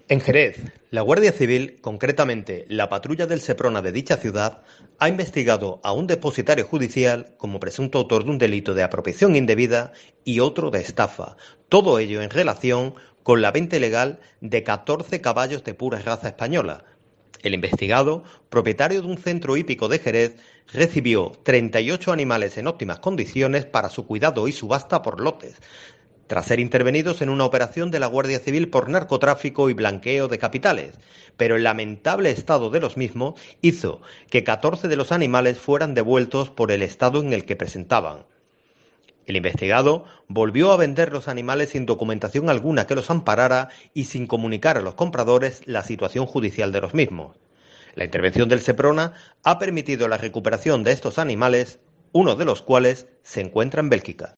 En Jerez, la Guardia Civil, concretamente la patrulla del Seprona de dicha ciudad, ha investigado a un depositario judicial como presunto autor de un delito de apropiación indebida y otro de estafa, todo ello en relación con la venta ilegal de 14 caballos de pura raza española. El investigado, propietario de un centro hípico de Jerez, recibió 38 animales en óptimas condiciones para su cuidado y subasta por lotes, tras ser intervenidos en una operación de la Guardia Civil por narcotráfico y blanqueo de capitales, pero el lamentable estado de los mismos hizo que 14 de los animales fueran devueltos por el estado en el que presentaban. El investigado volvió a vender los animales sin documentación alguna que los amparara y sin comunicar a los compradores la situación judicial de los mismos. La intervención del Seprona ha permitido la recuperación de estos animales, uno de los cuales se encuentra en Bélgica.